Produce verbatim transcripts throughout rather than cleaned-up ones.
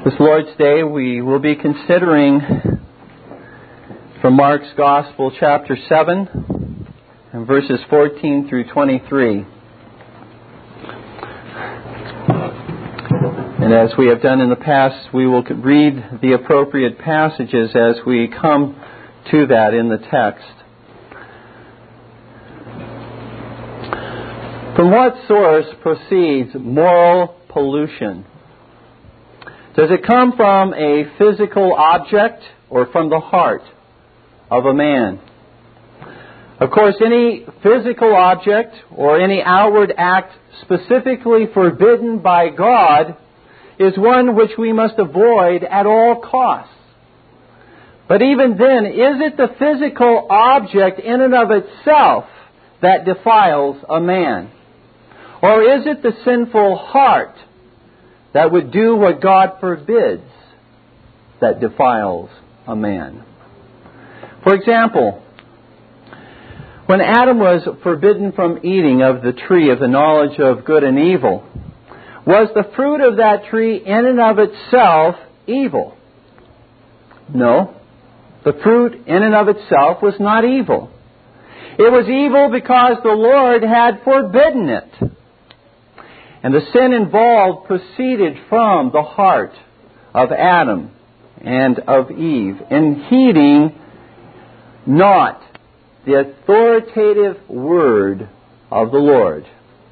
This Lord's Day we will be considering from Mark's Gospel, chapter seven, and verses fourteen through twenty-three. And as we have done in the past, we will read the appropriate passages as we come to that in the text. From what source proceeds moral pollution? Does it come from a physical object or from the heart of a man? Of course, any physical object or any outward act specifically forbidden by God is one which we must avoid at all costs. But even then, is it the physical object in and of itself that defiles a man? Or is it the sinful heart that would do what God forbids that defiles a man? For example, when Adam was forbidden from eating of the tree of the knowledge of good and evil, was the fruit of that tree in and of itself evil? No. The fruit in and of itself was not evil. It was evil because the Lord had forbidden it. And the sin involved proceeded from the heart of Adam and of Eve in heeding not the authoritative word of the Lord.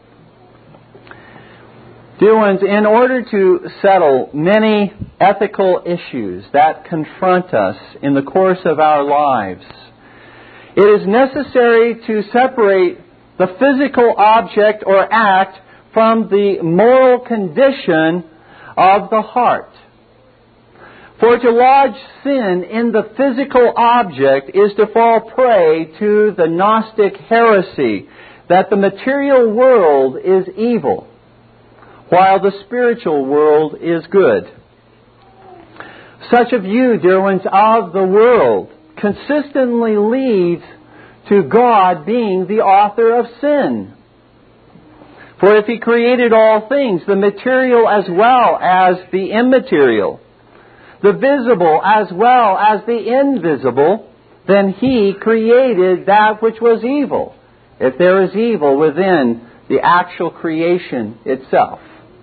Dear ones, in order to settle many ethical issues that confront us in the course of our lives, it is necessary to separate the physical object or act from the moral condition of the heart. For to lodge sin in the physical object is to fall prey to the Gnostic heresy that the material world is evil, while the spiritual world is good. Such a view, dear ones, of the world consistently leads to God being the author of sin. For if He created all things, the material as well as the immaterial, the visible as well as the invisible, then He created that which was evil, if there is evil within the actual creation itself.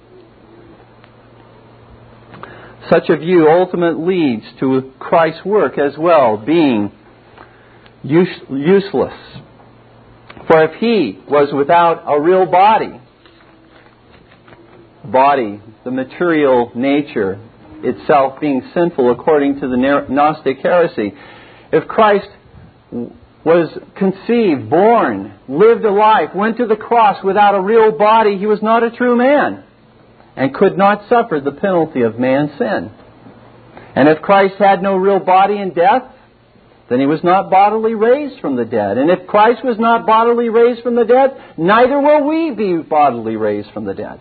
Such a view ultimately leads to Christ's work as well being use, useless. For if He was without a real body, body, the material nature itself being sinful according to the Gnostic heresy, if Christ was conceived, born, lived a life, went to the cross without a real body, He was not a true man and could not suffer the penalty of man's sin. And if Christ had no real body in death, then He was not bodily raised from the dead. And if Christ was not bodily raised from the dead, neither will we be bodily raised from the dead.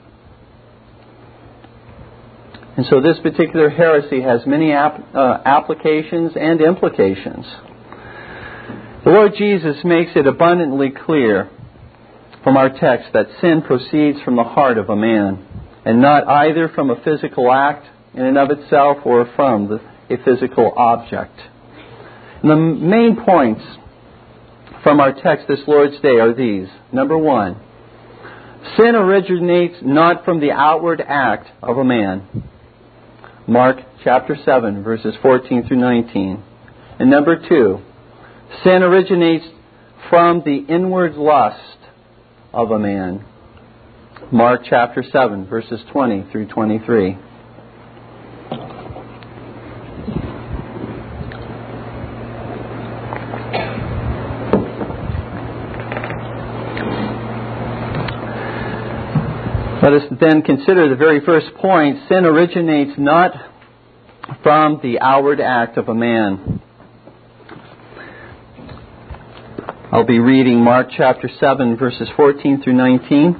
And so this particular heresy has many ap- uh, applications and implications. The Lord Jesus makes it abundantly clear from our text that sin proceeds from the heart of a man, and not either from a physical act in and of itself or from the, a physical object. And the main points from our text this Lord's Day are these. Number one, sin originates not from the outward act of a man. Mark chapter seven, verses fourteen through nineteen. And number two, sin originates from the inward lust of a man. Mark chapter seven, verses twenty through twenty-three. Let us then consider the very first point. Sin originates not from the outward act of a man. I'll be reading Mark chapter seven, verses fourteen through nineteen.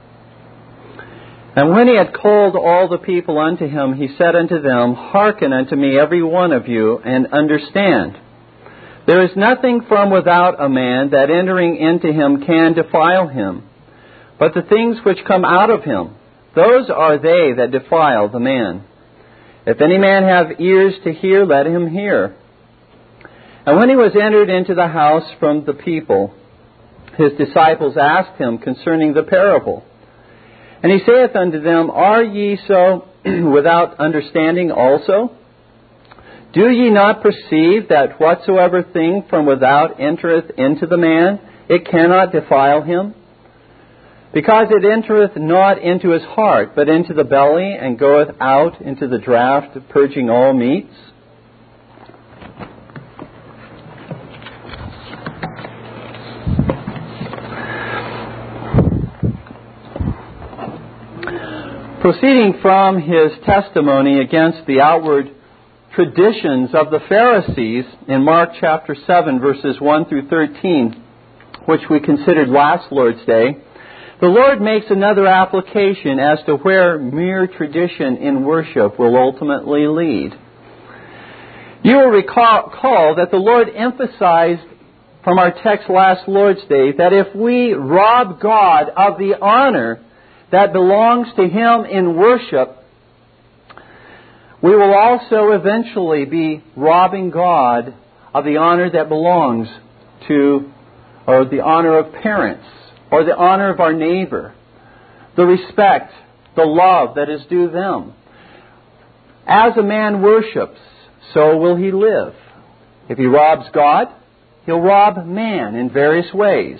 And when He had called all the people unto Him, He said unto them, Hearken unto me, every one of you, and understand. There is nothing from without a man that entering into him can defile him. But the things which come out of him, those are they that defile the man. If any man have ears to hear, let him hear. And when he was entered into the house from the people, his disciples asked him concerning the parable. And he saith unto them, Are ye so without understanding also? Do ye not perceive that whatsoever thing from without entereth into the man, it cannot defile him? Because it entereth not into his heart, but into the belly, and goeth out into the draught, purging all meats? Proceeding from his testimony against the outward traditions of the Pharisees in Mark chapter seven, verses one through thirteen, which we considered last Lord's Day, the Lord makes another application as to where mere tradition in worship will ultimately lead. You will recall, recall that the Lord emphasized from our text last Lord's Day that if we rob God of the honor that belongs to Him in worship, we will also eventually be robbing God of the honor that belongs to, or the honor of parents, or the honor of our neighbor, the respect, the love that is due them. As a man worships, so will he live. If he robs God, he'll rob man in various ways.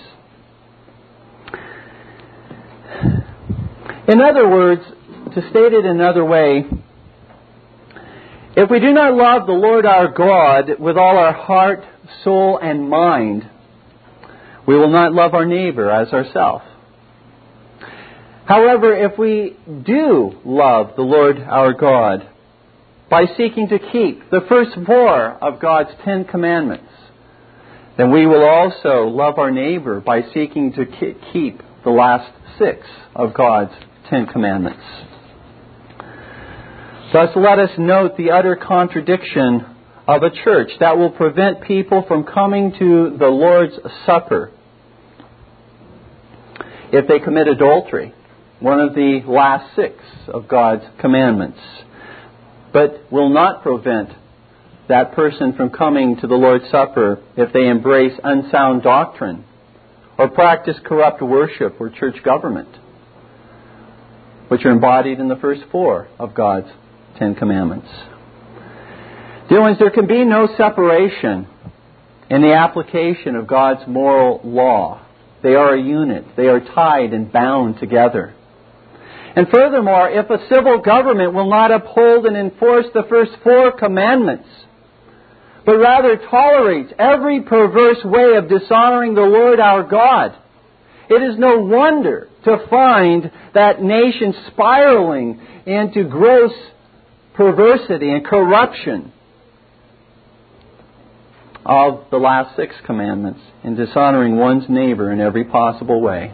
In other words, to state it another way, if we do not love the Lord our God with all our heart, soul, and mind, we will not love our neighbor as ourselves. However, if we do love the Lord our God by seeking to keep the first four of God's Ten Commandments, then we will also love our neighbor by seeking to keep the last six of God's Ten Commandments. Thus, let us note the utter contradiction of a church that will prevent people from coming to the Lord's Supper if they commit adultery, one of the last six of God's commandments, but will not prevent that person from coming to the Lord's Supper if they embrace unsound doctrine or practice corrupt worship or church government, which are embodied in the first four of God's Ten Commandments. Dear ones, there can be no separation in the application of God's moral law. They are a unit. They are tied and bound together. And furthermore, if a civil government will not uphold and enforce the first four commandments, but rather tolerates every perverse way of dishonoring the Lord our God, it is no wonder to find that nation spiraling into gross perversity and corruption of the last six commandments in dishonoring one's neighbor in every possible way.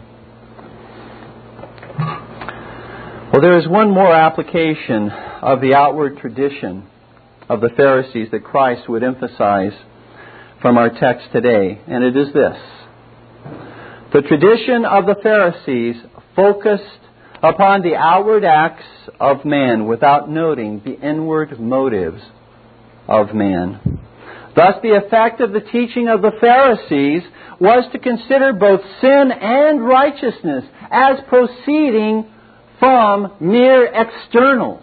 Well, there is one more application of the outward tradition of the Pharisees that Christ would emphasize from our text today, and it is this. The tradition of the Pharisees focused upon the outward acts of man without noting the inward motives of man. Thus, the effect of the teaching of the Pharisees was to consider both sin and righteousness as proceeding from mere externals.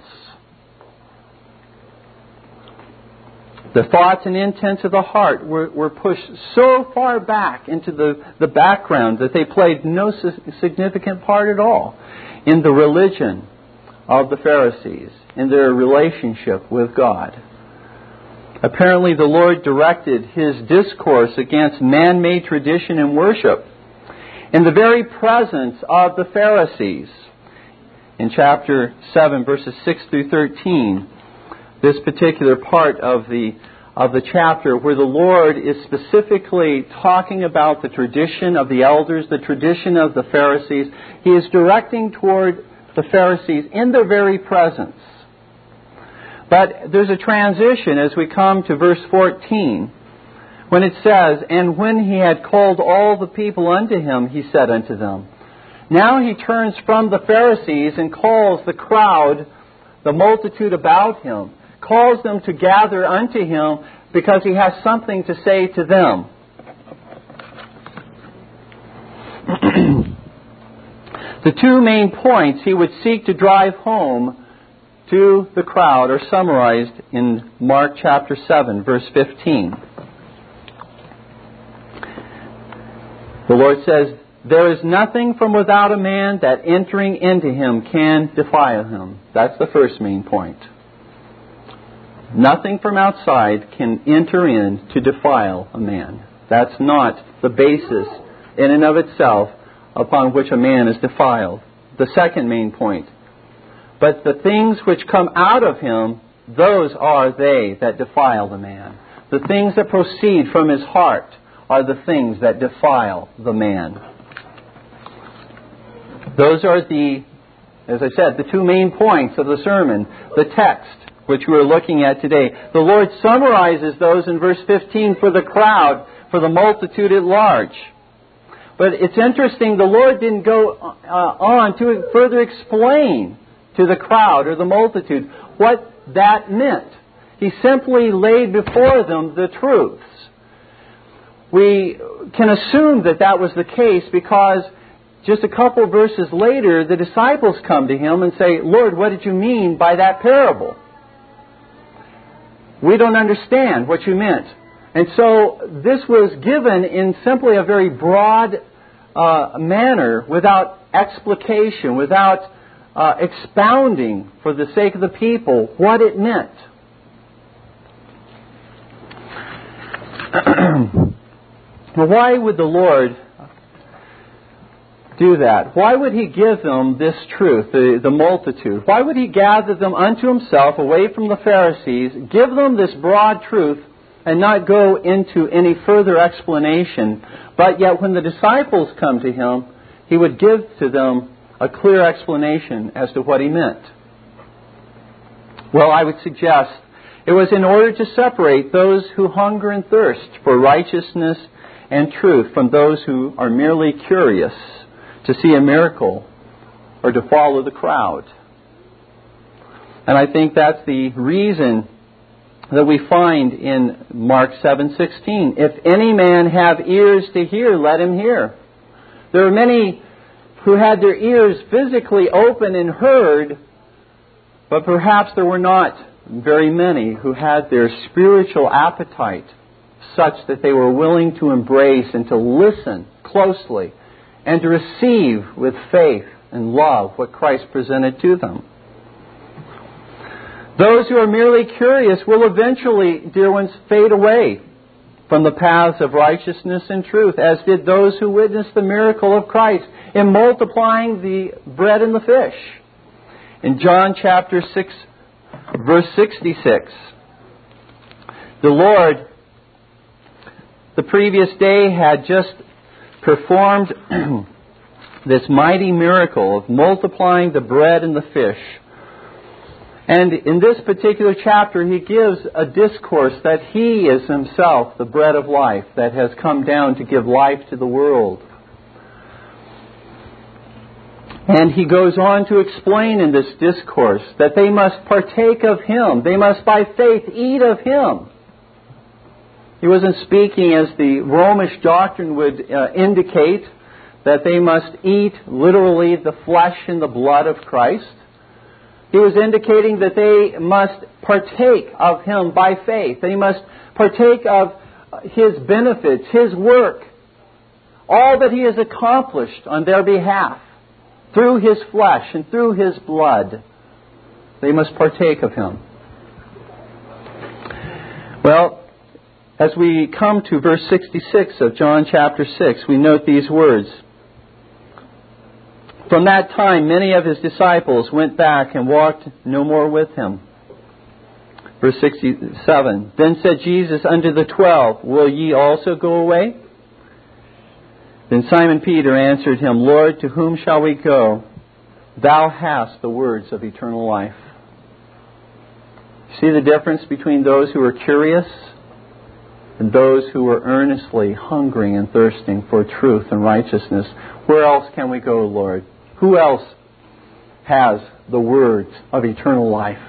The thoughts and intents of the heart were, were pushed so far back into the, the background that they played no significant part at all in the religion of the Pharisees, in their relationship with God. Apparently, the Lord directed His discourse against man-made tradition and worship in the very presence of the Pharisees. In chapter seven, verses six through thirteen, this particular part of the of the chapter where the Lord is specifically talking about the tradition of the elders, the tradition of the Pharisees, He is directing toward the Pharisees in their very presence. But there's a transition as we come to verse fourteen, when it says, "And when He had called all the people unto Him, He said unto them." Now He turns from the Pharisees and calls the crowd, the multitude about him, calls them to gather unto him because he has something to say to them. The two main points he would seek to drive home to the crowd are summarized in Mark chapter seven, verse fifteen. The Lord says, "There is nothing from without a man that entering into him can defile him." That's the first main point. Nothing from outside can enter in to defile a man. That's not the basis in and of itself upon which a man is defiled. The second main point. But the things which come out of him, those are they that defile the man. The things that proceed from his heart are the things that defile the man. Those are the, as I said, the two main points of the sermon. The text, which we're looking at today. The Lord summarizes those in verse fifteen for the crowd, for the multitude at large. But it's interesting, the Lord didn't go uh, on to further explain to the crowd or the multitude what that meant. He simply laid before them the truths. We can assume that that was the case because just a couple of verses later, the disciples come to him and say, "Lord, what did you mean by that parable? We don't understand what you meant." And so this was given in simply a very broad uh, manner, without explication, without uh, expounding for the sake of the people what it meant. Well, why would the Lord do that? Why would He give them this truth, the, the multitude? Why would He gather them unto Himself, away from the Pharisees, give them this broad truth, and not go into any further explanation? But yet when the disciples come to Him, He would give to them a clear explanation as to what He meant. Well, I would suggest it was in order to separate those who hunger and thirst for righteousness and truth from those who are merely curious to see a miracle or to follow the crowd. And I think that's the reason that we find in Mark seven sixteen. "If any man have ears to hear, let him hear." There are many who had their ears physically open and heard, but perhaps there were not very many who had their spiritual appetite such that they were willing to embrace and to listen closely and to receive with faith and love what Christ presented to them. Those who are merely curious will eventually, dear ones, fade away from the paths of righteousness and truth, as did those who witnessed the miracle of Christ in multiplying the bread and the fish. In John chapter six, verse sixty-six, the Lord, the previous day, had just performed this mighty miracle of multiplying the bread and the fish. And in this particular chapter, He gives a discourse that He is Himself the bread of life that has come down to give life to the world. And He goes on to explain in this discourse that they must partake of Him. They must by faith eat of Him. He wasn't speaking as the Romish doctrine would uh, indicate, that they must eat literally the flesh and the blood of Christ. He was indicating that they must partake of Him by faith. They must partake of His benefits, His work, all that He has accomplished on their behalf through His flesh and through His blood. They must partake of Him. Well, as we come to verse sixty-six of John chapter six, we note these words. "From that time, many of His disciples went back and walked no more with Him." Verse sixty-seven, "Then said Jesus unto the twelve, Will ye also go away? Then Simon Peter answered Him, Lord, to whom shall we go? Thou hast the words of eternal life." See the difference between those who are curious and those who are earnestly hungering and thirsting for truth and righteousness. Where else can we go, Lord? Who else has the words of eternal life.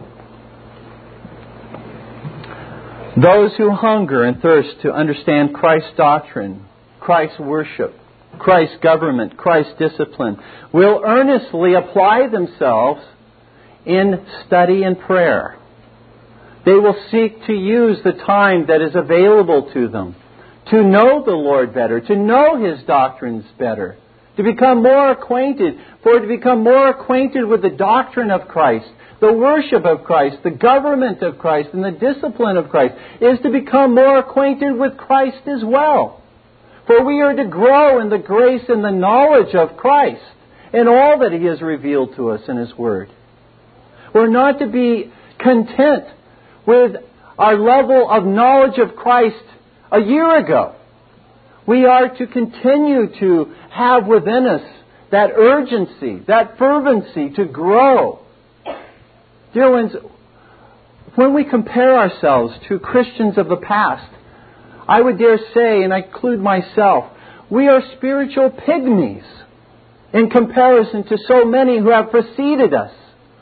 Those who hunger and thirst to understand Christ's doctrine, Christ's worship, Christ's government, Christ's discipline, will earnestly apply themselves in study and prayer. They will seek to use the time that is available to them to know the Lord better, to know His doctrines better, to become more acquainted, for to become more acquainted with the doctrine of Christ, the worship of Christ, the government of Christ, and the discipline of Christ, is to become more acquainted with Christ as well. For we are to grow in the grace and the knowledge of Christ and all that He has revealed to us in His Word. We're not to be content with our level of knowledge of Christ a year ago. We are to continue to have within us that urgency, that fervency to grow. Dear ones, when we compare ourselves to Christians of the past, I would dare say, and I include myself, we are spiritual pygmies in comparison to so many who have preceded us.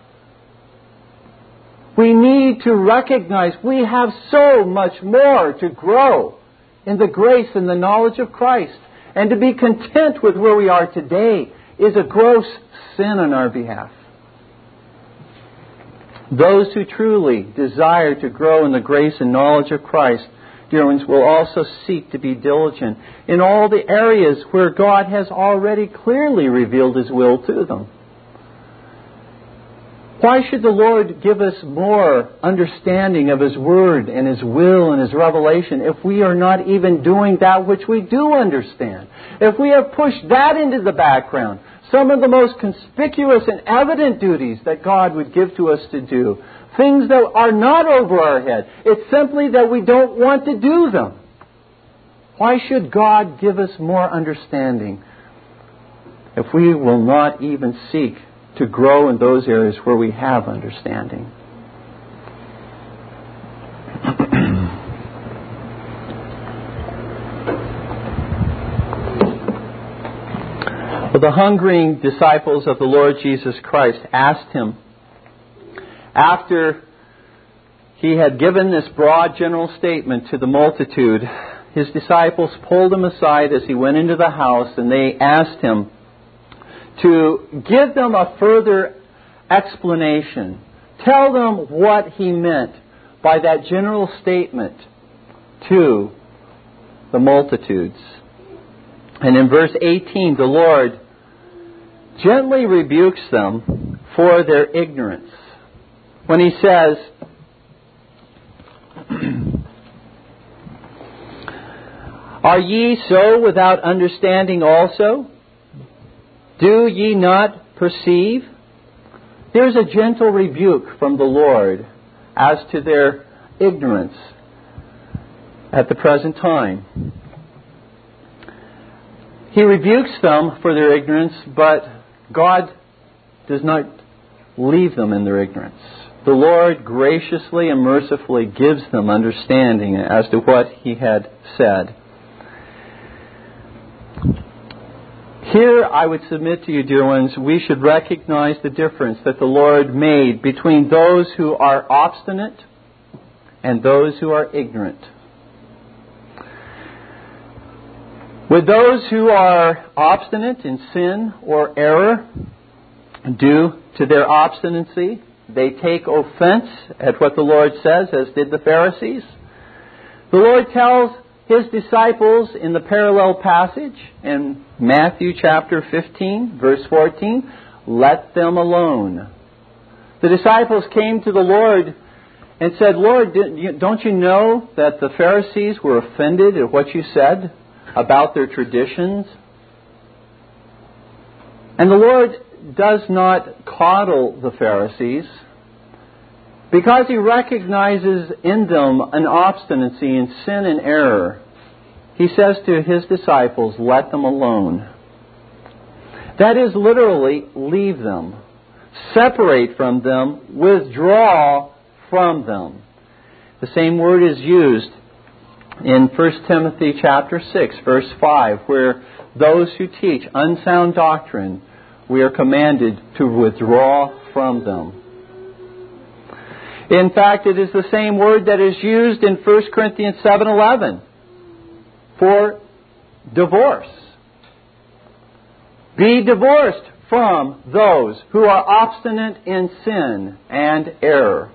We need to recognize we have so much more to grow in the grace and the knowledge of Christ. And to be content with where we are today is a gross sin on our behalf. Those who truly desire to grow in the grace and knowledge of Christ, dear ones, will also seek to be diligent in all the areas where God has already clearly revealed His will to them. Why should the Lord give us more understanding of His Word and His will and His revelation if we are not even doing that which we do understand? If we have pushed that into the background, some of the most conspicuous and evident duties that God would give to us to do, things that are not over our head, it's simply that we don't want to do them. Why should God give us more understanding if we will not even seek to grow in those areas where we have understanding? Well, the hungering disciples of the Lord Jesus Christ asked Him, after He had given this broad general statement to the multitude, His disciples pulled Him aside as He went into the house, and they asked Him to give them a further explanation. Tell them what He meant by that general statement to the multitudes. And in verse eighteen, the Lord gently rebukes them for their ignorance when He says, "Are ye so without understanding also? Do ye not perceive?" There's a gentle rebuke from the Lord as to their ignorance at the present time. He rebukes them for their ignorance, but God does not leave them in their ignorance. The Lord graciously and mercifully gives them understanding as to what He had said. Here, I would submit to you, dear ones, we should recognize the difference that the Lord made between those who are obstinate and those who are ignorant. With those who are obstinate in sin or error, due to their obstinacy, they take offense at what the Lord says, as did the Pharisees. The Lord tells His disciples in the parallel passage in Matthew chapter fifteen, verse fourteen, "Let them alone." The disciples came to the Lord and said, "Lord, don't you know that the Pharisees were offended at what you said about their traditions?" And the Lord does not coddle the Pharisees because He recognizes in them an obstinacy in sin and error. He says to His disciples, "Let them alone." That is literally, leave them. Separate from them. Withdraw from them. The same word is used in First Timothy chapter six, verse five, where those who teach unsound doctrine we are commanded to withdraw from them. In fact, it is the same word that is used in First Corinthians seven eleven for divorce. Be divorced from those who are obstinate in sin and error.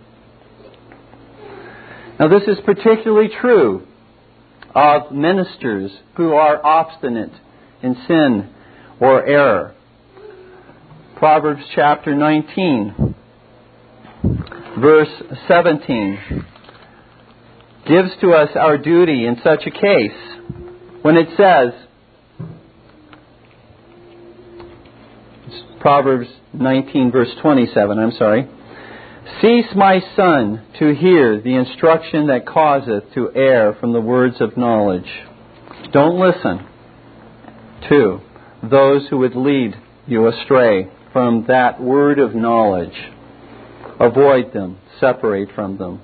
Now, this is particularly true of ministers who are obstinate in sin or error. Proverbs chapter nineteen, verse seventeen, gives to us our duty in such a case when it says, Proverbs nineteen, verse twenty-seven, I'm sorry, "Cease, my son, to hear the instruction that causeth to err from the words of knowledge." Don't listen to those who would lead you astray from that word of knowledge. Avoid them. Separate from them.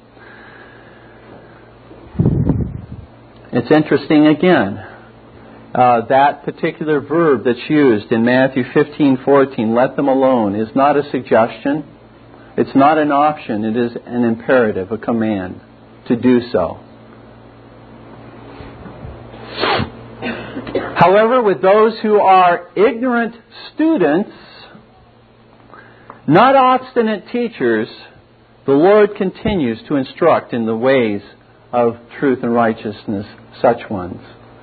It's interesting again, uh, that particular verb that's used in Matthew fifteen fourteen, "let them alone," is not a suggestion. It's not an option. It is an imperative, a command to do so. However, with those who are ignorant students, not obstinate teachers, the Lord continues to instruct in the ways of truth and righteousness such ones.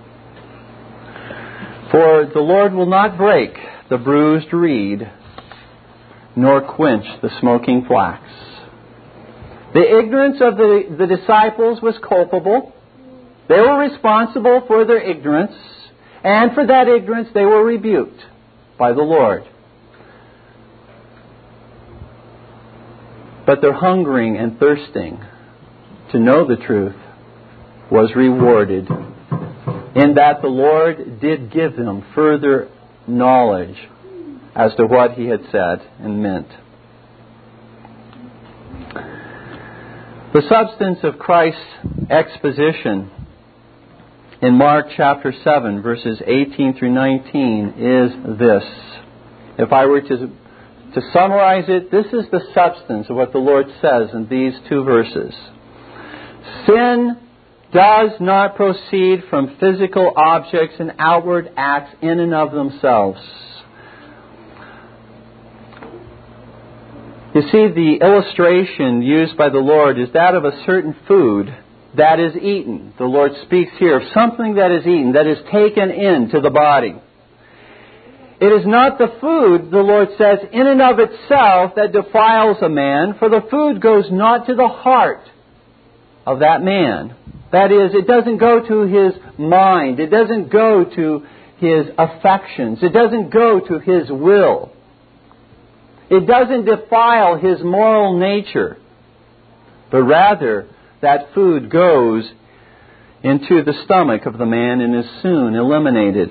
For the Lord will not break the bruised reed, nor quench the smoking flax. The ignorance of the, the disciples was culpable. They were responsible for their ignorance, and for that ignorance they were rebuked by the Lord. But their hungering and thirsting to know the truth was rewarded, in that the Lord did give them further knowledge as to what He had said and meant. The substance of Christ's exposition in Mark chapter seven, verses eighteen through nineteen is this. If I were to, to summarize it, this is the substance of what the Lord says in these two verses. Sin does not proceed from physical objects and outward acts in and of themselves. You see, the illustration used by the Lord is that of a certain food that is eaten. The Lord speaks here of something that is eaten, that is taken into the body. It is not the food, the Lord says, in and of itself that defiles a man, for the food goes not to the heart of that man. That is, it doesn't go to his mind. It doesn't go to his affections. It doesn't go to his will. It doesn't defile his moral nature. But rather, that food goes into the stomach of the man and is soon eliminated.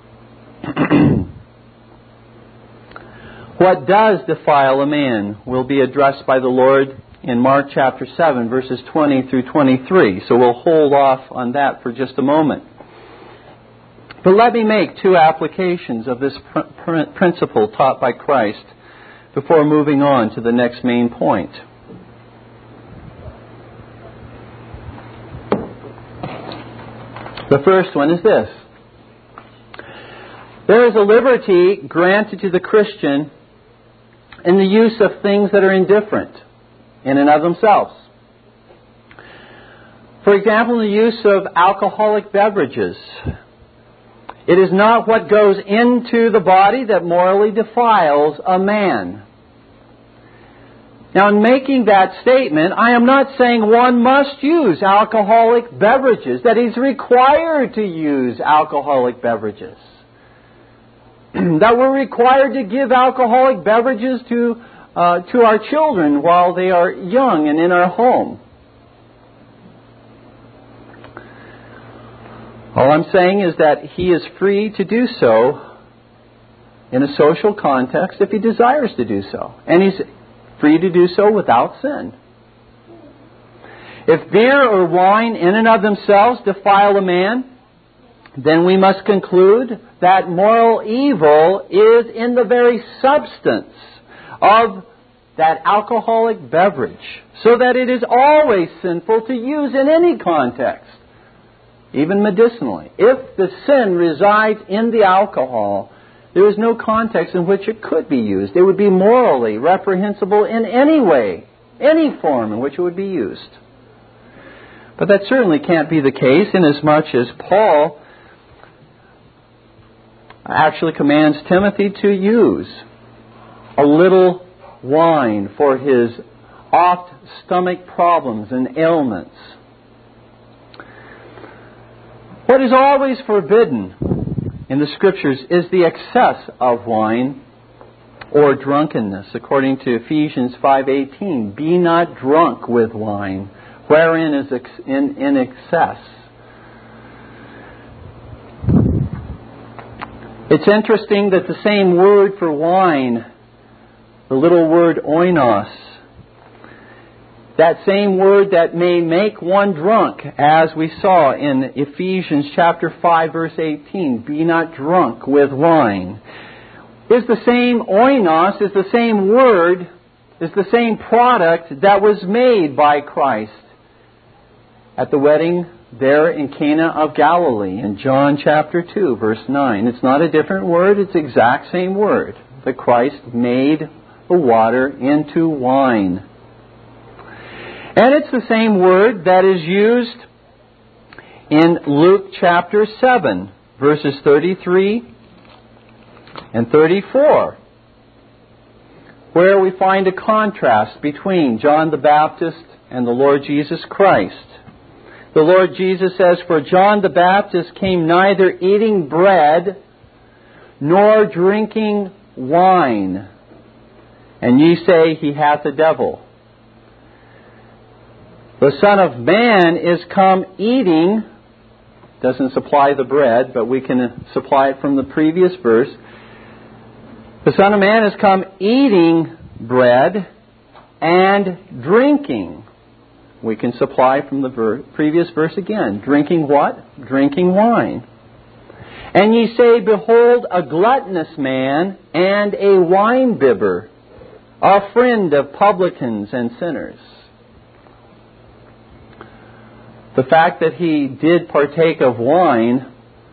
What does defile a man will be addressed by the Lord in Mark chapter seven, verses twenty through twenty-three. So we'll hold off on that for just a moment. But let me make two applications of this pr- principle taught by Christ before moving on to the next main point. The first one is this. There is a liberty granted to the Christian in the use of things that are indifferent in and of themselves. For example, the use of alcoholic beverages. It is not what goes into the body that morally defiles a man. Now, in making that statement, I am not saying one must use alcoholic beverages, that he's required to use alcoholic beverages. That we're required to give alcoholic beverages to uh, to our children while they are young and in our home. All I'm saying is that he is free to do so in a social context if he desires to do so. And he's free to do so without sin. If beer or wine in and of themselves defile a man, then we must conclude that moral evil is in the very substance of that alcoholic beverage, so that it is always sinful to use in any context, even medicinally. If the sin resides in the alcohol, there is no context in which it could be used. It would be morally reprehensible in any way, any form in which it would be used. But that certainly can't be the case, inasmuch as Paul actually commands Timothy to use a little wine for his oft stomach problems and ailments. What is always forbidden in the Scriptures is the excess of wine or drunkenness, according to Ephesians five eighteen. Be not drunk with wine, wherein is ex- in, in excess. It's interesting that the same word for wine, the little word oinos, that same word that may make one drunk, as we saw in Ephesians chapter five, verse eighteen, be not drunk with wine, is the same oinos, is the same word, is the same product that was made by Christ at the wedding there in Cana of Galilee in John chapter two, verse nine. It's not a different word, it's the exact same word that Christ made the water into wine. And it's the same word that is used in Luke chapter seven, verses thirty-three and thirty-four, where we find a contrast between John the Baptist and the Lord Jesus Christ. The Lord Jesus says, for John the Baptist came neither eating bread nor drinking wine, and ye say he hath a devil. The Son of Man is come eating, doesn't supply the bread, but we can supply it from the previous verse. The Son of Man is come eating bread and drinking. We can supply from the ver- previous verse again. Drinking what? Drinking wine. And ye say, behold, a gluttonous man and a winebibber, a friend of publicans and sinners. The fact that he did partake of wine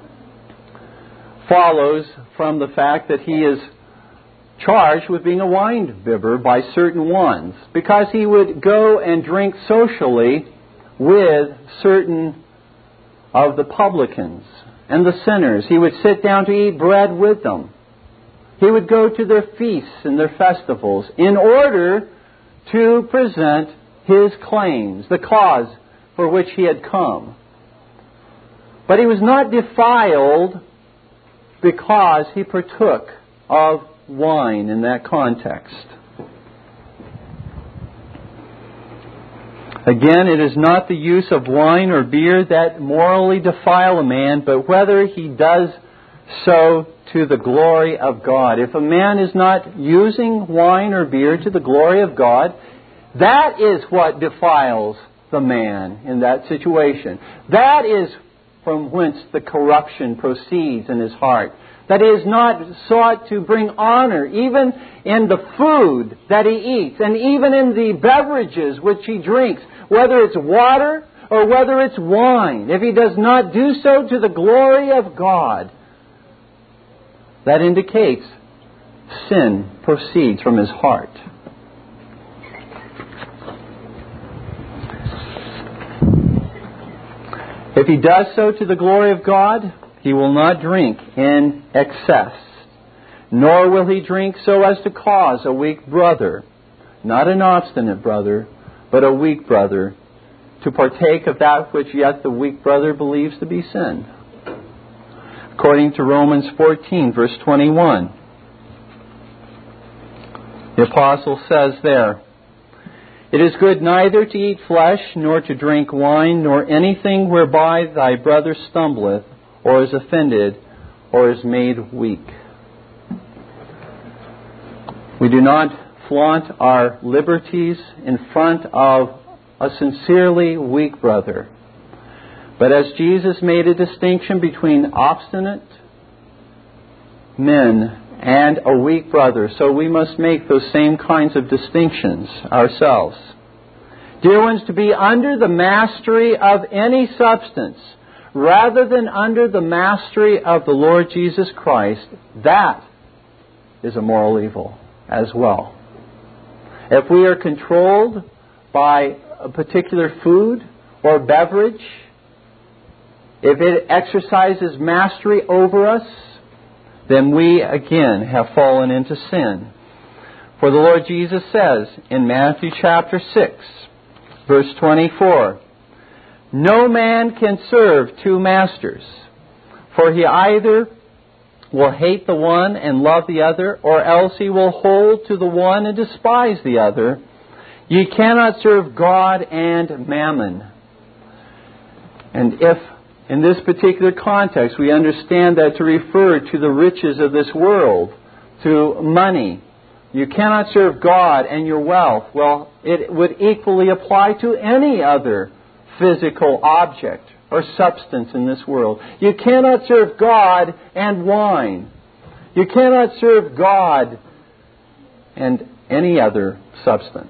follows from the fact that he is charged with being a winebibber by certain ones, because he would go and drink socially with certain of the publicans and the sinners. He would sit down to eat bread with them. He would go to their feasts and their festivals in order to present his claims, the cause for which he had come. But he was not defiled because he partook of wine in that context. Again, it is not the use of wine or beer that morally defile a man, but whether he does so to the glory of God. If a man is not using wine or beer to the glory of God, that is what defiles the man in that situation. That is from whence the corruption proceeds in his heart. That he has not sought to bring honor even in the food that he eats and even in the beverages which he drinks, whether it's water or whether it's wine. If he does not do so to the glory of God, that indicates sin proceeds from his heart. If he does so to the glory of God, he will not drink in excess, nor will he drink so as to cause a weak brother, not an obstinate brother, but a weak brother, to partake of that which yet the weak brother believes to be sin. According to Romans fourteen, verse twenty-one, the apostle says there, it is good neither to eat flesh, nor to drink wine, nor anything whereby thy brother stumbleth, or is offended, or is made weak. We do not flaunt our liberties in front of a sincerely weak brother, But as Jesus made a distinction between obstinate men and a weak brother, so we must make those same kinds of distinctions ourselves. Dear ones, to be under the mastery of any substance rather than under the mastery of the Lord Jesus Christ, that is a moral evil as well. If we are controlled by a particular food or beverage, if it exercises mastery over us, then we again have fallen into sin. For the Lord Jesus says in Matthew chapter six, verse twenty-four, "No man can serve two masters, for he either will hate the one and love the other, or else he will hold to the one and despise the other. Ye cannot serve God and mammon." And if in this particular context we understand that to refer to the riches of this world, to money, you cannot serve God and your wealth, well, it would equally apply to any other physical object or substance in this world. You cannot serve God and wine. You cannot serve God and any other substance.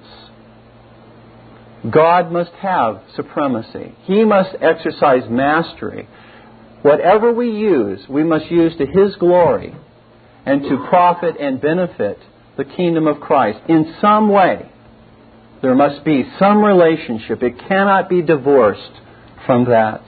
God must have supremacy. He must exercise mastery. Whatever we use, we must use to His glory and to profit and benefit the kingdom of Christ in some way. There must be some relationship. It cannot be divorced from that.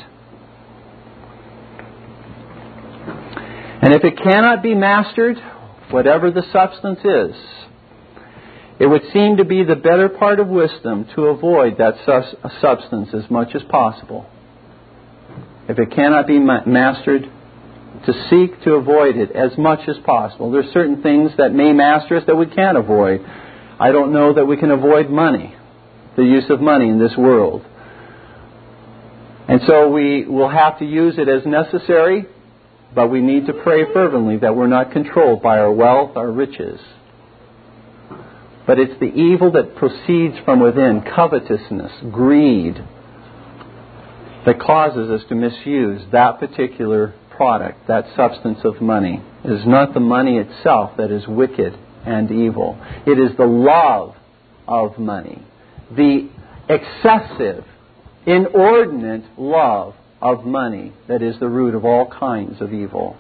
And if it cannot be mastered, whatever the substance is, it would seem to be the better part of wisdom to avoid that substance as much as possible. If it cannot be ma- mastered, to seek to avoid it as much as possible. There are certain things that may master us that we can't avoid. I don't know that we can avoid money, the use of money in this world. And so we will have to use it as necessary, but we need to pray fervently that we're not controlled by our wealth, our riches. But it's the evil that proceeds from within, covetousness, greed, that causes us to misuse that particular product, that substance of money. It is not the money itself that is wicked and evil. It is the love of money, the excessive, inordinate love of money that is the root of all kinds of evil.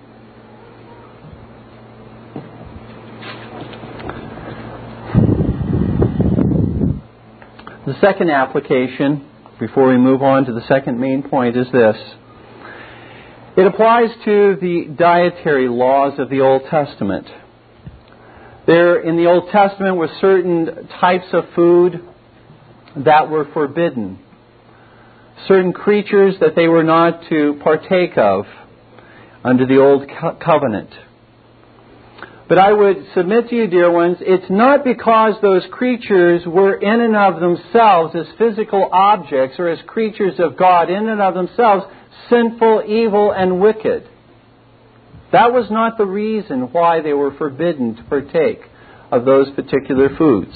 The second application, before we move on to the second main point, is this. It applies to the dietary laws of the Old Testament. There, in the Old Testament, were certain types of food that were forbidden. Certain creatures that they were not to partake of under the Old Covenant. But I would submit to you, dear ones, it's not because those creatures were in and of themselves as physical objects or as creatures of God in and of themselves sinful, evil, and wicked. That was not the reason why they were forbidden to partake of those particular foods.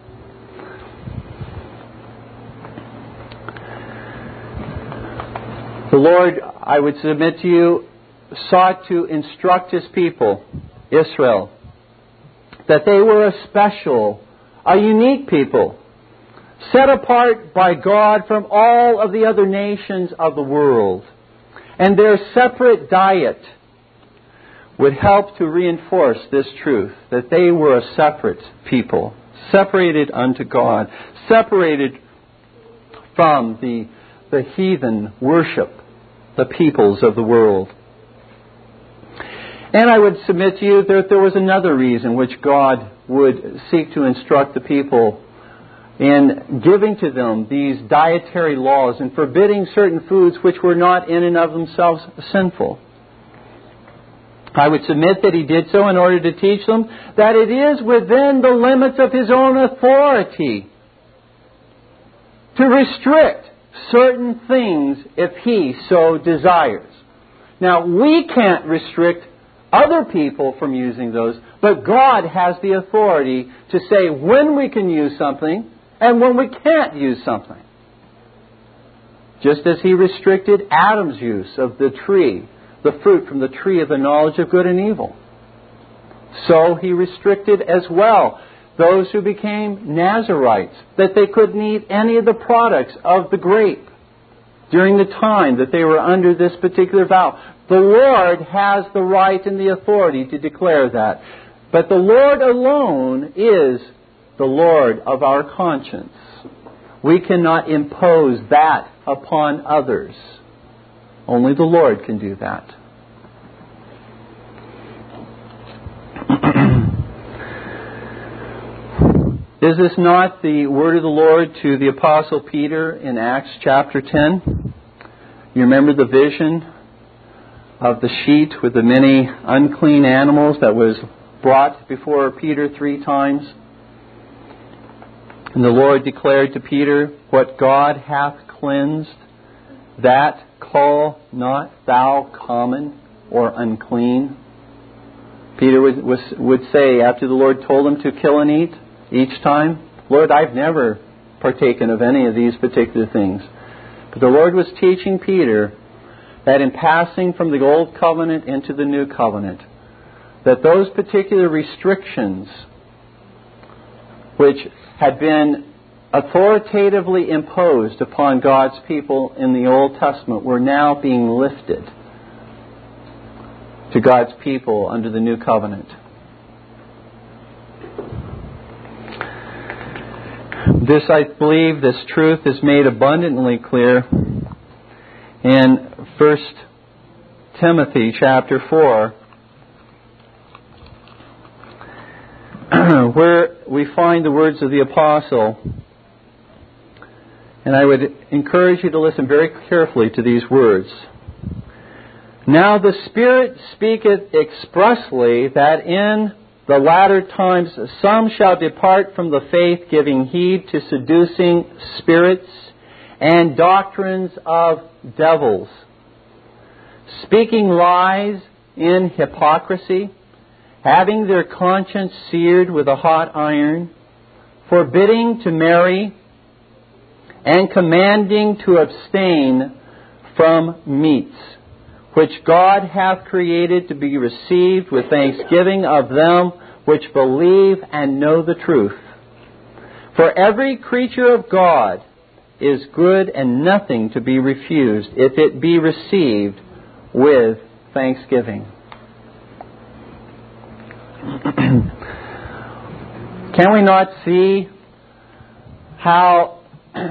The Lord, I would submit to you, sought to instruct His people, Israel, that they were a special, a unique people, set apart by God from all of the other nations of the world. And their separate diet would help to reinforce this truth, that they were a separate people, separated unto God, separated from the, the heathen worship, the peoples of the world. And I would submit to you that there was another reason which God would seek to instruct the people in giving to them these dietary laws and forbidding certain foods which were not in and of themselves sinful. I would submit that He did so in order to teach them that it is within the limits of His own authority to restrict certain things if He so desires. Now, we can't restrict other people from using those, but God has the authority to say when we can use something and when we can't use something. just as He restricted Adam's use of the tree, the fruit from the tree of the knowledge of good and evil. So He restricted as well those who became Nazarites, that they couldn't eat any of the products of the grape during the time that they were under this particular vow. The Lord has the right and the authority to declare that. But the Lord alone is the Lord of our conscience. We cannot impose that upon others. Only the Lord can do that. Is this not the word of the Lord to the Apostle Peter in Acts chapter ten? You remember the vision of the sheet with the many unclean animals that was brought before Peter three times? And the Lord declared to Peter, "What God hath cleansed, that call not thou common or unclean." Peter would, was, would say, after the Lord told him to kill and eat each time, "Lord, I've never partaken of any of these particular things." But the Lord was teaching Peter that in passing from the Old Covenant into the New Covenant, that those particular restrictions which had been authoritatively imposed upon God's people in the Old Testament were now being lifted to God's people under the New Covenant. This, I believe, this truth is made abundantly clear in First Timothy chapter four, where we find the words of the apostle. And I would encourage you to listen very carefully to these words. "Now the Spirit speaketh expressly that in the latter times some shall depart from the faith, giving heed to seducing spirits and doctrines of devils, speaking lies in hypocrisy, having their conscience seared with a hot iron, forbidding to marry, and commanding to abstain from meats, which God hath created to be received with thanksgiving of them which believe and know the truth. For every creature of God is good and nothing to be refused, if it be received with thanksgiving." Can we not see how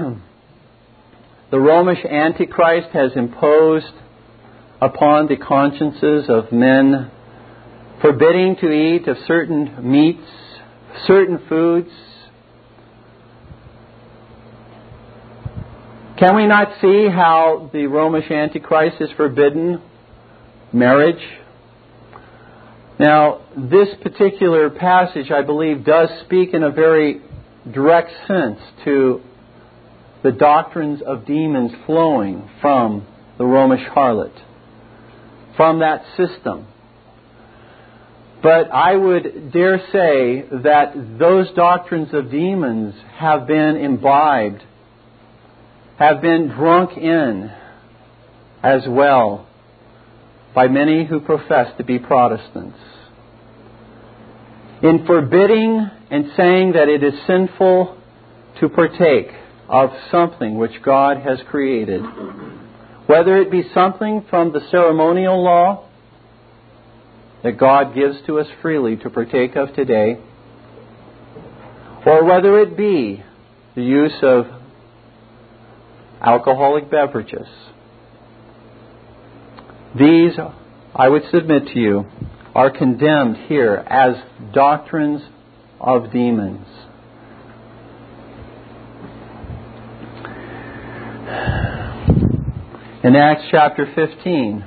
the Romish Antichrist has imposed upon the consciences of men, forbidding to eat of certain meats, certain foods? Can we not see how the Romish Antichrist has forbidden marriage? Now, this particular passage, I believe, does speak in a very direct sense to the doctrines of demons flowing from the Romish harlot, from that system. But I would dare say that those doctrines of demons have been imbibed, have been drunk in as well by many who profess to be Protestants. In forbidding and saying that it is sinful to partake of something which God has created, whether it be something from the ceremonial law that God gives to us freely to partake of today, or whether it be the use of alcoholic beverages. These, I would submit to you, are condemned here as doctrines of demons. In Acts chapter fifteen,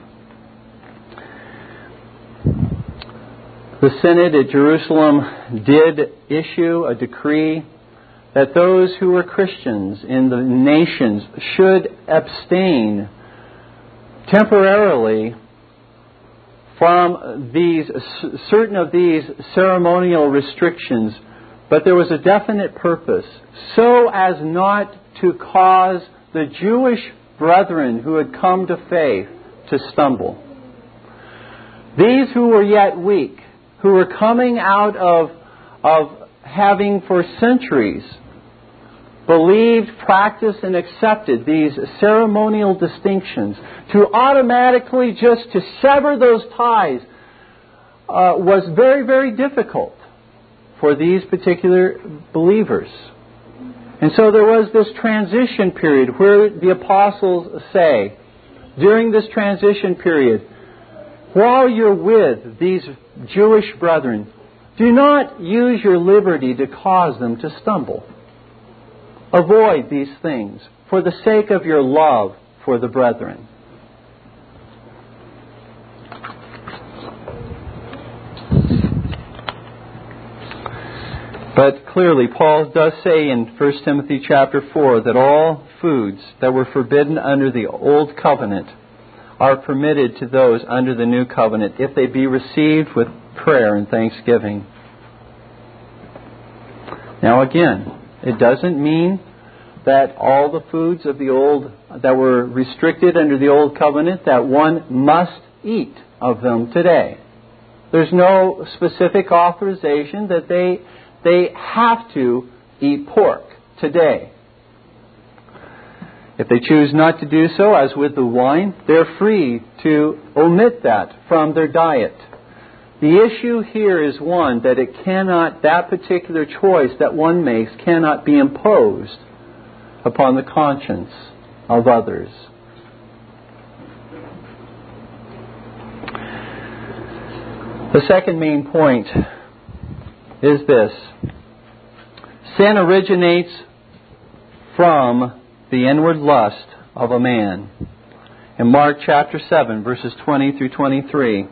the Synod at Jerusalem did issue a decree that those who were Christians in the nations should abstain temporarily from these certain of these ceremonial restrictions, but there was a definite purpose, so as not to cause the Jewish brethren who had come to faith to stumble. These who were yet weak, who were coming out of, of having for centuries believed, practiced, and accepted these ceremonial distinctions, to automatically just to sever those ties uh, was very, very difficult for these particular believers. And so there was this transition period where the apostles say, during this transition period, while you're with these Jewish brethren, do not use your liberty to cause them to stumble. Avoid these things for the sake of your love for the brethren. But clearly, Paul does say in First Timothy chapter four that all foods that were forbidden under the Old Covenant are permitted to those under the New Covenant if they be received with prayer and thanksgiving. Now again, it doesn't mean that all the foods of the old that were restricted under the Old Covenant, that one must eat of them today. There's no specific authorization that they they have to eat pork today. If they choose not to do so, as with the wine, they're free to omit that from their diet. The issue here is one that it cannot, that particular choice that one makes cannot be imposed upon the conscience of others. The second main point is this. Sin originates from the inward lust of a man. In Mark chapter seven, verses twenty through twenty-three.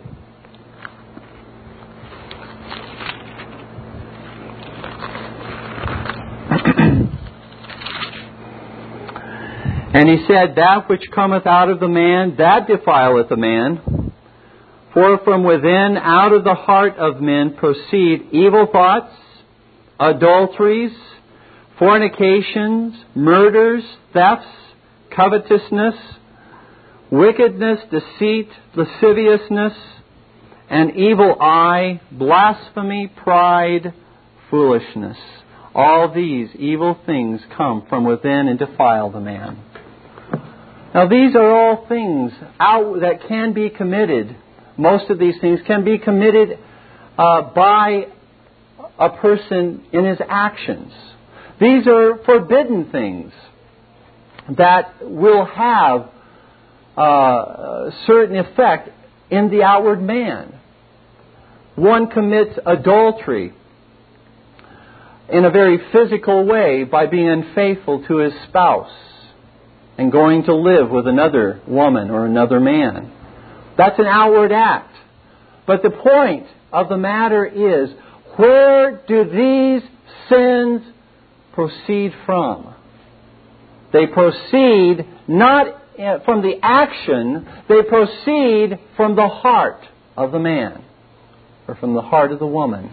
And he said, that which cometh out of the man, that defileth a man. For from within, out of the heart of men, proceed evil thoughts, adulteries, fornications, murders, thefts, covetousness, wickedness, deceit, lasciviousness, an evil eye, blasphemy, pride, foolishness. All these evil things come from within and defile the man. Now these are all things out that can be committed. Most of these things can be committed uh, by a person in his actions. These are forbidden things that will have uh, a certain effect in the outward man. One commits adultery in a very physical way by being unfaithful to his spouse and going to live with another woman or another man. That's an outward act. But the point of the matter is, where do these sins proceed from? They proceed not from the action, they proceed from the heart of the man or from the heart of the woman.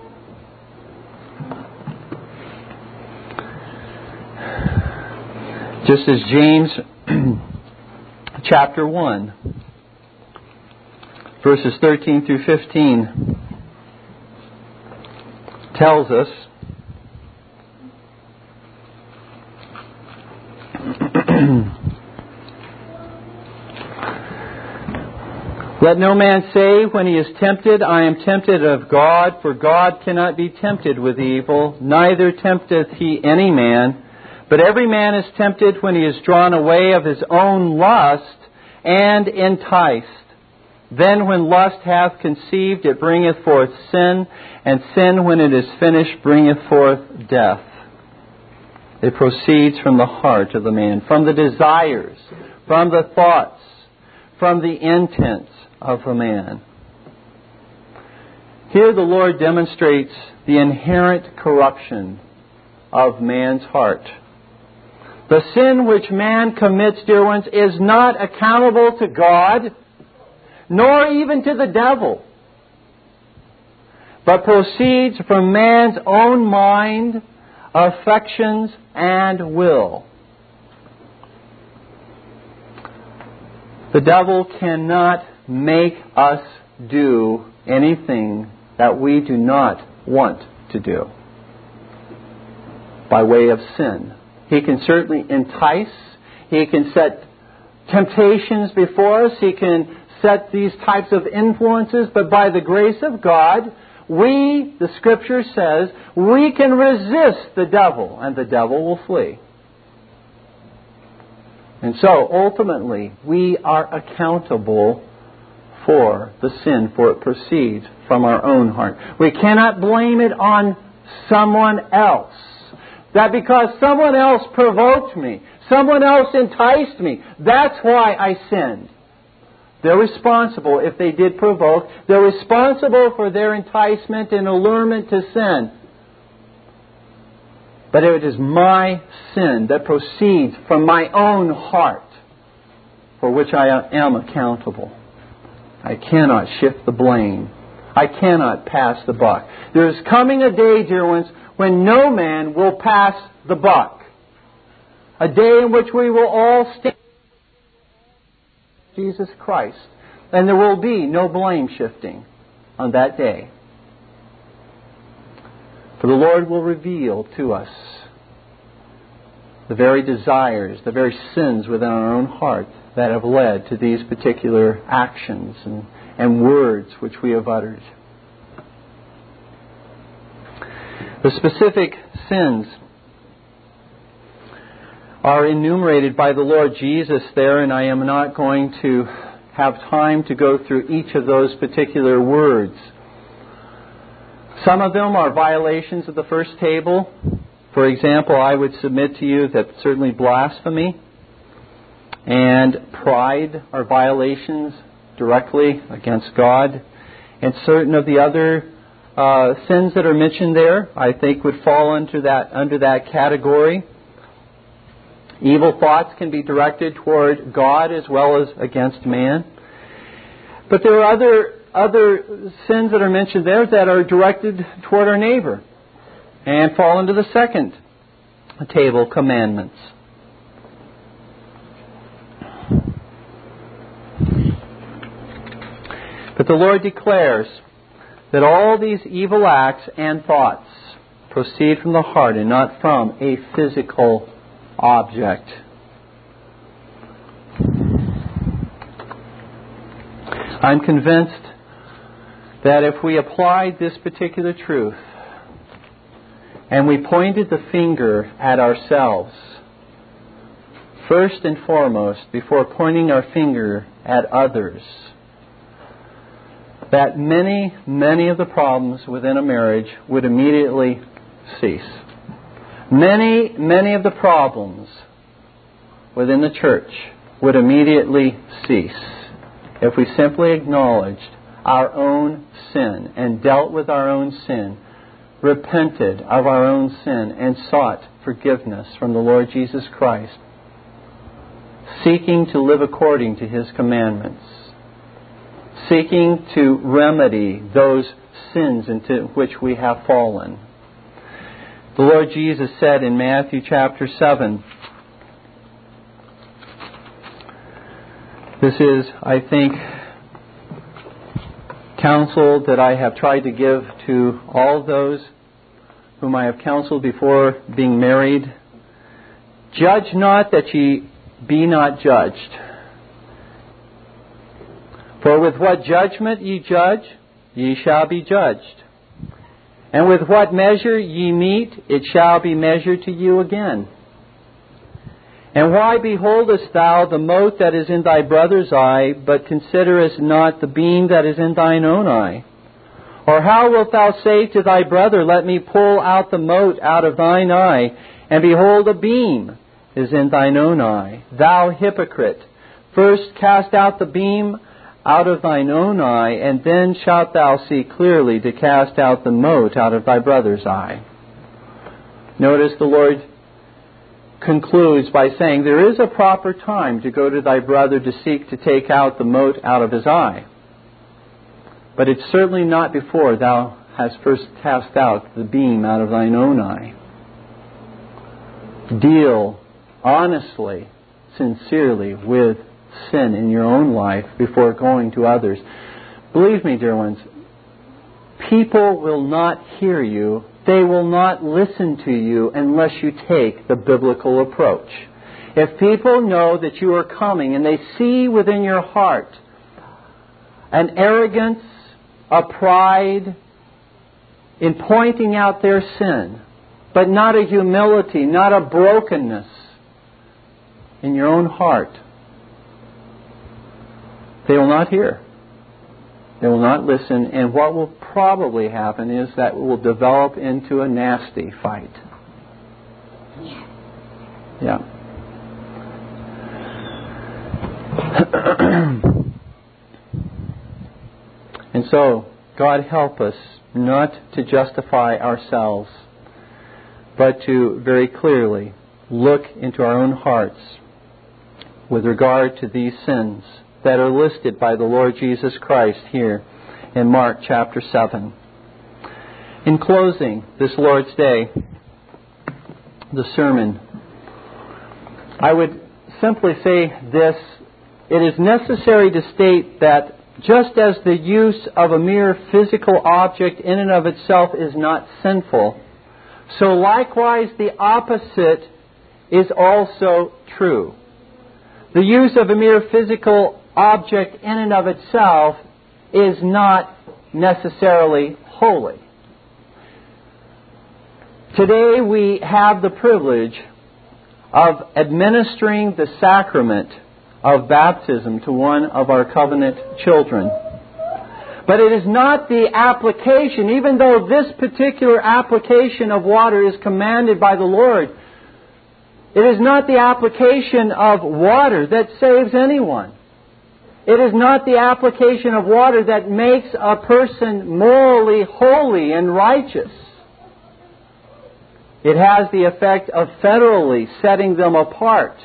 Just as James chapter one, verses thirteen through fifteen tells us, let no man say when he is tempted, I am tempted of God, for God cannot be tempted with evil, neither tempteth he any man. But every man is tempted when he is drawn away of his own lust and enticed. Then when lust hath conceived, it bringeth forth sin, and sin, when it is finished, bringeth forth death. It proceeds from the heart of the man, from the desires, from the thoughts, from the intents of the man. Here the Lord demonstrates the inherent corruption of man's heart. The sin which man commits, dear ones, is not accountable to God, nor even to the devil, but proceeds from man's own mind, affections, and will. The devil cannot make us do anything that we do not want to do by way of sin. He can certainly entice. He can set temptations before us. He can set these types of influences. But by the grace of God, we, the Scripture says, we can resist the devil, and the devil will flee. And so, ultimately, we are accountable for the sin, for it proceeds from our own heart. We cannot blame it on someone else. That because someone else provoked me, someone else enticed me, that's why I sinned. They're responsible if they did provoke. They're responsible for their enticement and allurement to sin. But it is my sin that proceeds from my own heart for which I am accountable. I cannot shift the blame. I cannot pass the buck. There is coming a day, dear ones, when no man will pass the buck. A day in which we will all stand before Jesus Christ. And there will be no blame shifting on that day. For the Lord will reveal to us the very desires, the very sins within our own heart that have led to these particular actions and, and words which we have uttered. The specific sins are enumerated by the Lord Jesus there, and I am not going to have time to go through each of those particular words. Some of them are violations of the first table. For example, I would submit to you that certainly blasphemy and pride are violations directly against God. And certain of the other uh, sins that are mentioned there, I think would fall under that under that category. Evil thoughts can be directed toward God as well as against man. But there are other other sins that are mentioned there that are directed toward our neighbor and fall into the second table, commandments. But the Lord declares that all these evil acts and thoughts proceed from the heart and not from a physical object. I'm convinced that if we applied this particular truth and we pointed the finger at ourselves, first and foremost, before pointing our finger at others, that many, many of the problems within a marriage would immediately cease. Many, many of the problems within the church would immediately cease if we simply acknowledged our own sin and dealt with our own sin, repented of our own sin, and sought forgiveness from the Lord Jesus Christ, seeking to live according to His commandments, seeking to remedy those sins into which we have fallen. The Lord Jesus said in Matthew chapter seven, this is, I think, counsel that I have tried to give to all those whom I have counseled before being married. Judge not that ye be not judged. For with what judgment ye judge, ye shall be judged. And with what measure ye meet, it shall be measured to you again. And why beholdest thou the mote that is in thy brother's eye, but considerest not the beam that is in thine own eye? Or how wilt thou say to thy brother, let me pull out the mote out of thine eye, and behold, a beam is in thine own eye? Thou hypocrite, first cast out the beam out of thine own eye, and then shalt thou see clearly to cast out the mote out of thy brother's eye. Notice the Lord concludes by saying there is a proper time to go to thy brother to seek to take out the mote out of his eye. But it's certainly not before thou hast first cast out the beam out of thine own eye. Deal honestly, sincerely with sin in your own life before going to others. Believe me, dear ones, people will not hear you. They will not listen to you unless you take the biblical approach. If people know that you are coming and they see within your heart an arrogance, a pride in pointing out their sin, but not a humility, not a brokenness in your own heart, they will not hear. They will not listen, and what will probably happen is that it will develop into a nasty fight. Yeah. And so, God help us not to justify ourselves, but to very clearly look into our own hearts with regard to these sins that are listed by the Lord Jesus Christ here in Mark chapter seven. In closing this Lord's Day, the sermon, I would simply say this: it is necessary to state that just as the use of a mere physical object in and of itself is not sinful, so likewise the opposite is also true. The use of a mere physical object in and of itself is not necessarily holy. Today we have the privilege of administering the sacrament of baptism to one of our covenant children. But it is not the application, even though this particular application of water is commanded by the Lord, it is not the application of water that saves anyone. It is not the application of water that makes a person morally holy and righteous. It has the effect of federally setting them apart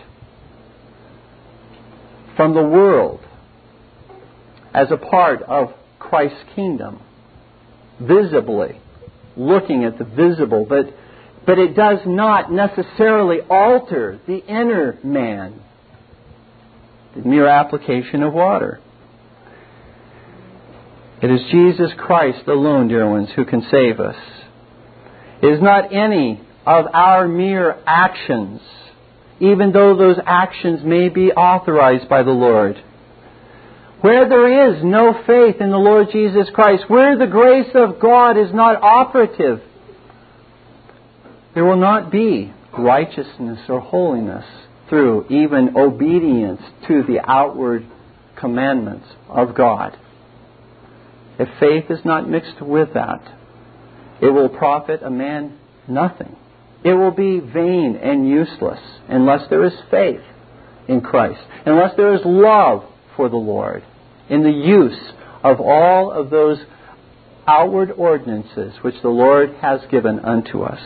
from the world as a part of Christ's kingdom, visibly looking at the visible, but but it does not necessarily alter the inner man, the mere application of water. It is Jesus Christ alone, dear ones, who can save us. It is not any of our mere actions, even though those actions may be authorized by the Lord. Where there is no faith in the Lord Jesus Christ, where the grace of God is not operative, there will not be righteousness or holiness through even obedience to the outward commandments of God. If faith is not mixed with that, it will profit a man nothing. It will be vain and useless unless there is faith in Christ, unless there is love for the Lord in the use of all of those outward ordinances which the Lord has given unto us.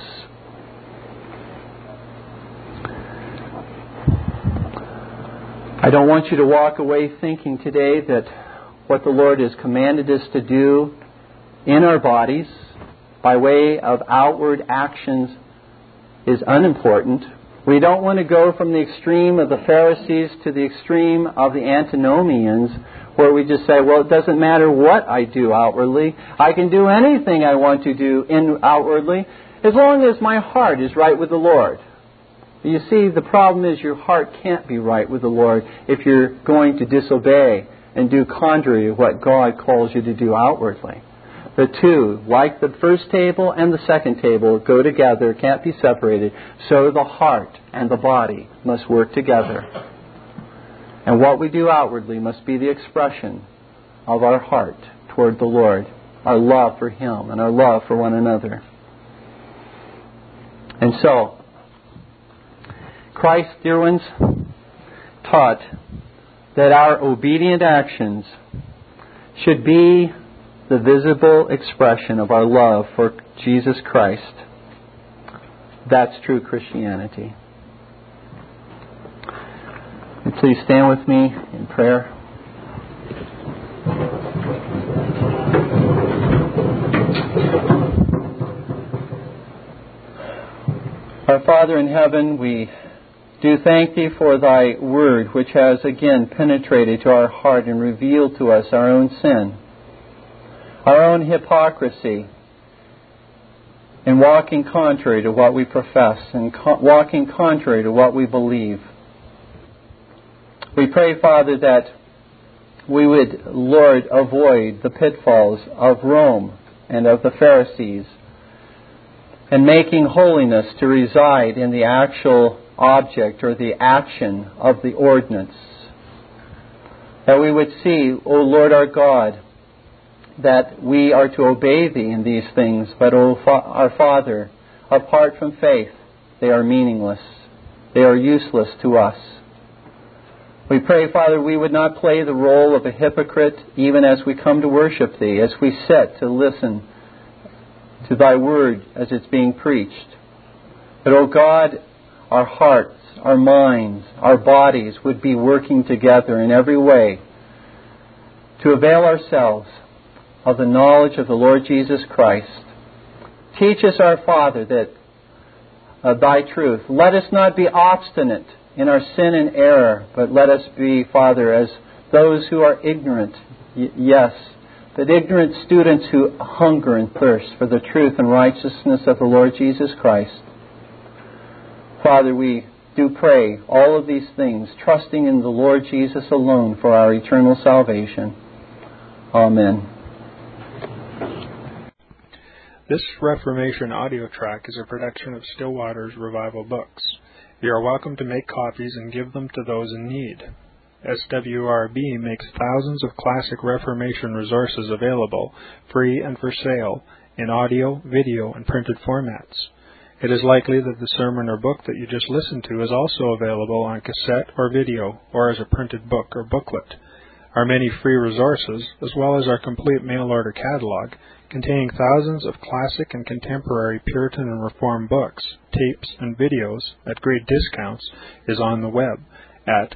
I don't want you to walk away thinking today that what the Lord has commanded us to do in our bodies by way of outward actions is unimportant. We don't want to go from the extreme of the Pharisees to the extreme of the antinomians, where we just say, well, it doesn't matter what I do outwardly. I can do anything I want to do in outwardly as long as my heart is right with the Lord. You see, the problem is your heart can't be right with the Lord if you're going to disobey and do contrary to what God calls you to do outwardly. The two, like the first table and the second table, go together, can't be separated. So the heart and the body must work together. And what we do outwardly must be the expression of our heart toward the Lord, our love for Him and our love for one another. And so, Christ, dear ones, taught that our obedient actions should be the visible expression of our love for Jesus Christ. That's true Christianity. And please stand with me in prayer. Our Father in heaven, we do thank Thee for Thy Word, which has again penetrated to our heart and revealed to us our own sin, our own hypocrisy, in walking contrary to what we profess and co- walking contrary to what we believe. We pray, Father, that we would, Lord, avoid the pitfalls of Rome and of the Pharisees, and making holiness to reside in the actual object or the action of the ordinance. That we would see, O Lord our God, that we are to obey Thee in these things, but, O Fa- our Father, apart from faith, they are meaningless. They are useless to us. We pray, Father, we would not play the role of a hypocrite even as we come to worship Thee, as we sit to listen to Thy Word as it's being preached. But, O God, our hearts, our minds, our bodies would be working together in every way to avail ourselves of the knowledge of the Lord Jesus Christ. Teach us, our Father, that uh, Thy truth. Let us not be obstinate in our sin and error, but let us be, Father, as those who are ignorant, y- yes, but ignorant students who hunger and thirst for the truth and righteousness of the Lord Jesus Christ. Father, we do pray all of these things, trusting in the Lord Jesus alone for our eternal salvation. Amen. This Reformation audio track is a production of Still Waters Revival Books. You are welcome to make copies and give them to those in need. S W R B makes thousands of classic Reformation resources available, free and for sale, in audio, video, and printed formats. It is likely that the sermon or book that you just listened to is also available on cassette or video, or as a printed book or booklet. Our many free resources, as well as our complete mail-order catalog, containing thousands of classic and contemporary Puritan and Reformed books, tapes, and videos at great discounts, is on the web at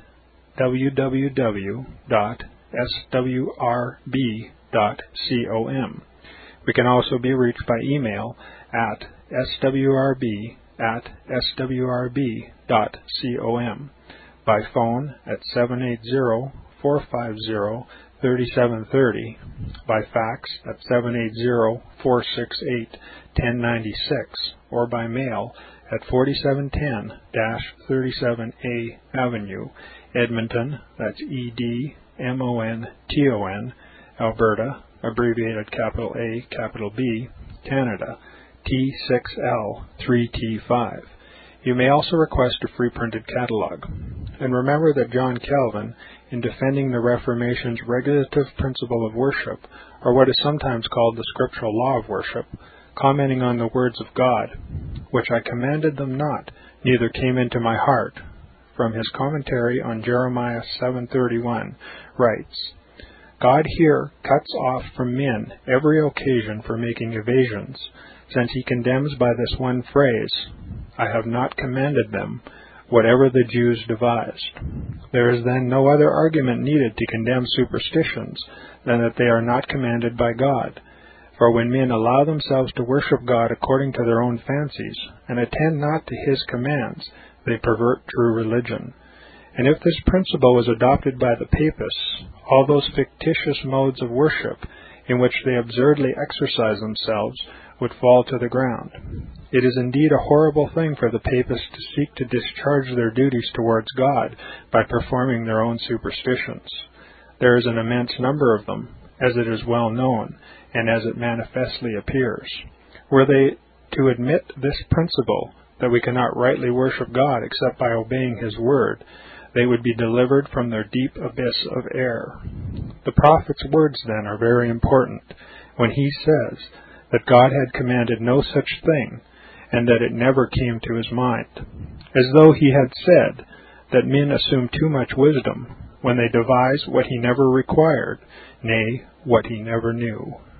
w w w dot s w r b dot com. We can also be reached by email at s w r b at s w r b dot com, by phone at seven eight zero, four five zero, three seven three zero, by fax at seven eight zero, four six eight, one zero nine six, or by mail at forty-seven ten thirty-seven A Avenue, Edmonton, that's E D M O N T O N, Alberta, abbreviated capital A, capital B, Canada, T six L three T five. You may also request a free printed catalog. And remember that John Calvin, in defending the Reformation's regulative principle of worship, or what is sometimes called the scriptural law of worship, commenting on the words of God, which I commanded them not, neither came into my heart, from his commentary on Jeremiah seven thirty-one, writes, God here cuts off from men every occasion for making evasions, since he condemns by this one phrase, I have not commanded them, whatever the Jews devised. There is then no other argument needed to condemn superstitions than that they are not commanded by God. For when men allow themselves to worship God according to their own fancies, and attend not to his commands, they pervert true religion. And if this principle was adopted by the papists, all those fictitious modes of worship in which they absurdly exercise themselves would fall to the ground. It is indeed a horrible thing for the papists to seek to discharge their duties towards God by performing their own superstitions. There is an immense number of them, as it is well known, and as it manifestly appears. Were they to admit this principle, that we cannot rightly worship God except by obeying his word, they would be delivered from their deep abyss of error. The prophet's words, then, are very important, when he says that God had commanded no such thing, and that it never came to his mind, as though he had said that men assume too much wisdom when they devise what he never required, nay, what he never knew.